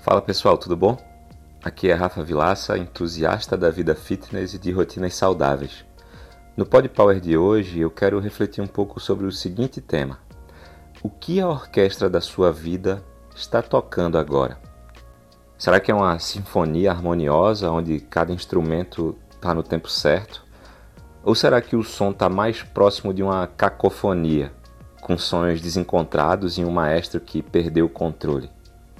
Fala pessoal, tudo bom? Aqui é Rafa Vilaça, entusiasta da vida fitness e de rotinas saudáveis. No Pod Power de hoje eu quero refletir um pouco sobre o seguinte tema: o que a orquestra da sua vida está tocando agora? Será que é uma sinfonia harmoniosa onde cada instrumento está no tempo certo? Ou será que o som está mais próximo de uma cacofonia, com sons desencontrados e um maestro que perdeu o controle?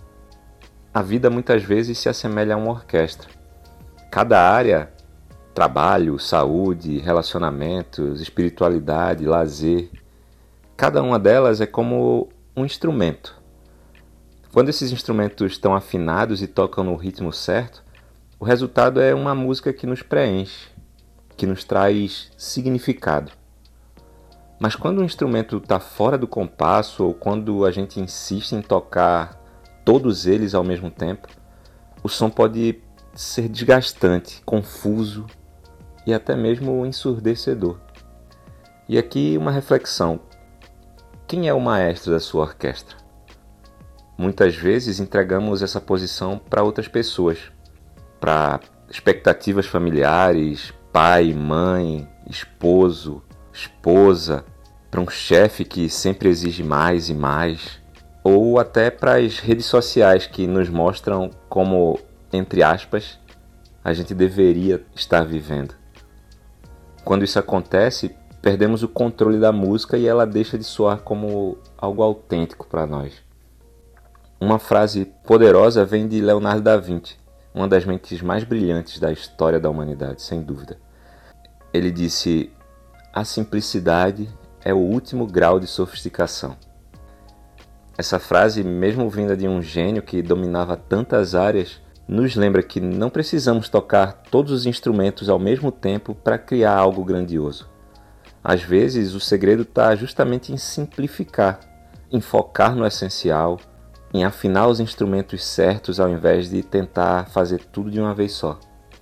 A vida muitas vezes se assemelha a uma orquestra. Cada área, trabalho, saúde, relacionamentos, espiritualidade, lazer, cada uma delas é como um instrumento. Quando esses instrumentos estão afinados e tocam no ritmo certo, o resultado é uma música que nos preenche, que nos traz significado. Mas quando o instrumento está fora do compasso ou quando a gente insiste em tocar todos eles ao mesmo tempo, o som pode ser desgastante, confuso e até mesmo ensurdecedor. E aqui uma reflexão: quem é o maestro da sua orquestra? Muitas vezes entregamos essa posição para outras pessoas, para expectativas familiares, pai, mãe, esposo, esposa, para um chefe que sempre exige mais e mais, ou até para as redes sociais que nos mostram como, entre aspas, a gente deveria estar vivendo. Quando isso acontece, perdemos o controle da música e ela deixa de soar como algo autêntico para nós. Uma frase poderosa vem de Leonardo da Vinci, uma das mentes mais brilhantes da história da humanidade, sem dúvida. Ele disse: "A simplicidade é o último grau de sofisticação." Essa frase, mesmo vinda de um gênio que dominava tantas áreas, nos lembra que não precisamos tocar todos os instrumentos ao mesmo tempo para criar algo grandioso. Às vezes, o segredo está justamente em simplificar, em focar no essencial, em afinar os instrumentos certos ao invés de tentar fazer tudo de uma vez só.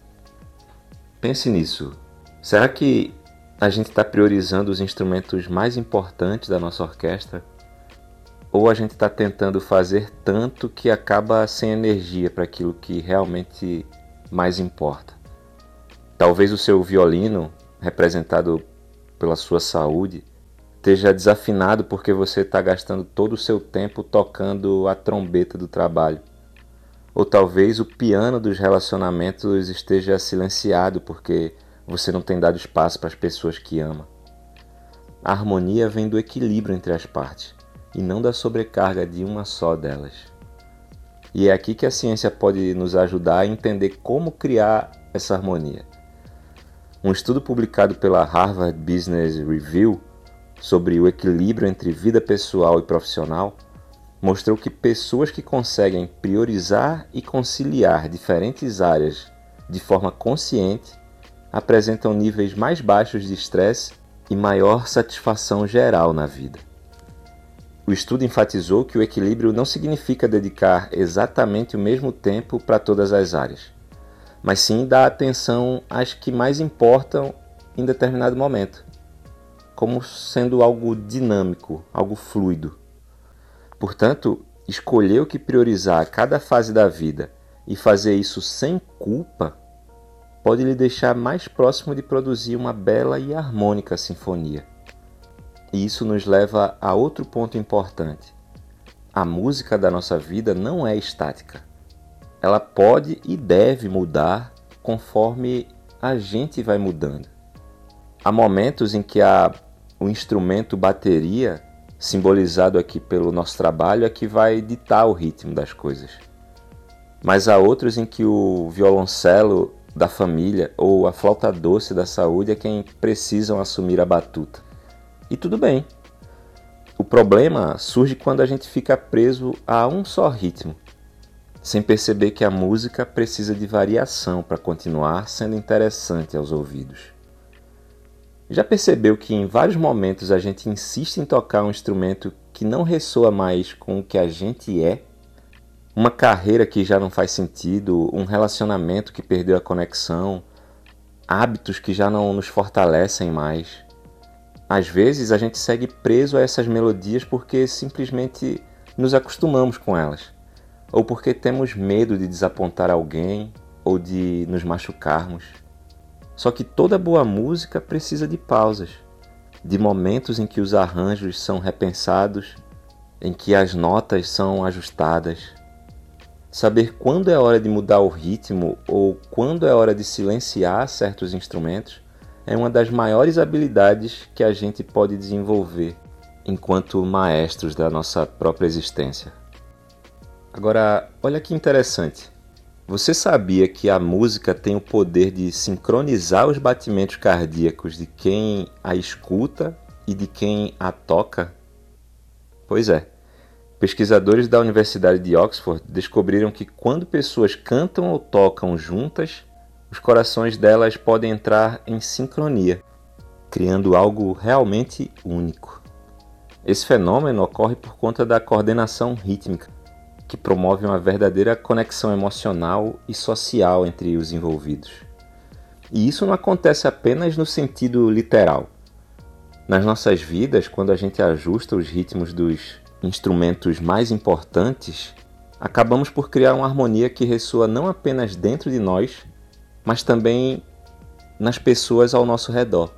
Pense nisso. Será que a gente está priorizando os instrumentos mais importantes da nossa orquestra? Ou a gente está tentando fazer tanto que acaba sem energia para aquilo que realmente mais importa? Talvez o seu violino, representado pela sua saúde, esteja desafinado porque você está gastando todo o seu tempo tocando a trombeta do trabalho. Ou talvez o piano dos relacionamentos esteja silenciado porque você não tem dado espaço para as pessoas que ama. A harmonia vem do equilíbrio entre as partes, e não da sobrecarga de uma só delas. E é aqui que a ciência pode nos ajudar a entender como criar essa harmonia. Um estudo publicado pela Harvard Business Review sobre o equilíbrio entre vida pessoal e profissional mostrou que pessoas que conseguem priorizar e conciliar diferentes áreas de forma consciente apresentam níveis mais baixos de estresse e maior satisfação geral na vida. O estudo enfatizou que o equilíbrio não significa dedicar exatamente o mesmo tempo para todas as áreas, mas sim dar atenção às que mais importam em determinado momento, como sendo algo dinâmico, algo fluido. Portanto, escolher o que priorizar a cada fase da vida e fazer isso sem culpa pode lhe deixar mais próximo de produzir uma bela e harmônica sinfonia. E isso nos leva a outro ponto importante. A música da nossa vida não é estática. Ela pode e deve mudar conforme a gente vai mudando. Há momentos em que o instrumento bateria, simbolizado aqui pelo nosso trabalho, é que vai ditar o ritmo das coisas. Mas há outros em que o violoncelo da família ou a flauta doce da saúde é quem precisam assumir a batuta. E tudo bem. O problema surge quando a gente fica preso a um só ritmo, sem perceber que a música precisa de variação para continuar sendo interessante aos ouvidos. Já percebeu que em vários momentos a gente insiste em tocar um instrumento que não ressoa mais com o que a gente é? Uma carreira que já não faz sentido, um relacionamento que perdeu a conexão, hábitos que já não nos fortalecem mais. Às vezes a gente segue preso a essas melodias porque simplesmente nos acostumamos com elas. ou porque temos medo de desapontar alguém ou de nos machucarmos. Só que toda boa música precisa de pausas, de momentos em que os arranjos são repensados, em que as notas são ajustadas. Saber quando é hora de mudar o ritmo ou quando é hora de silenciar certos instrumentos é uma das maiores habilidades que a gente pode desenvolver enquanto maestros da nossa própria existência. Agora, olha que interessante. Você sabia que a música tem o poder de sincronizar os batimentos cardíacos de quem a escuta e de quem a toca? Pois é. Pesquisadores da Universidade de Oxford descobriram que quando pessoas cantam ou tocam juntas, os corações delas podem entrar em sincronia, criando algo realmente único. Esse fenômeno ocorre por conta da coordenação rítmica, que promove uma verdadeira conexão emocional e social entre os envolvidos. E isso não acontece apenas no sentido literal. Nas nossas vidas, quando a gente ajusta os ritmos dos instrumentos mais importantes, acabamos por criar uma harmonia que ressoa não apenas dentro de nós, mas também nas pessoas ao nosso redor.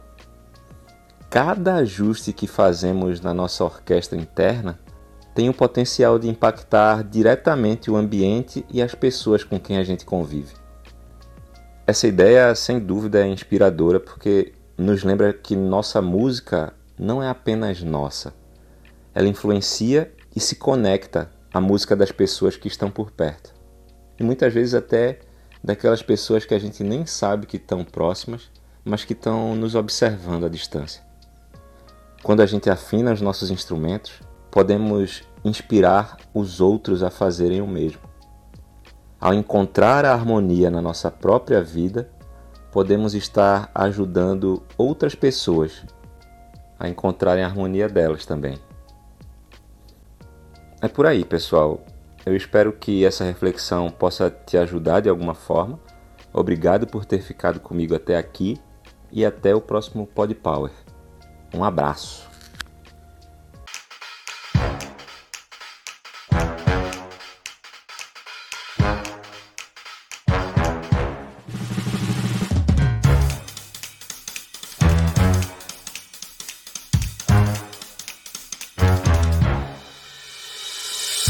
Cada ajuste que fazemos na nossa orquestra interna tem o potencial de impactar diretamente o ambiente e as pessoas com quem a gente convive. Essa ideia, sem dúvida, é inspiradora porque nos lembra que nossa música não é apenas nossa. Ela influencia e se conecta à música das pessoas que estão por perto. E muitas vezes até daquelas pessoas que a gente nem sabe que estão próximas, mas que estão nos observando à distância. Quando a gente afina os nossos instrumentos, podemos inspirar os outros a fazerem o mesmo. Ao encontrar a harmonia na nossa própria vida, podemos estar ajudando outras pessoas a encontrarem a harmonia delas também. É por aí, pessoal. Eu espero que essa reflexão possa te ajudar de alguma forma. Obrigado por ter ficado comigo até aqui e até o próximo PodPower. Um abraço.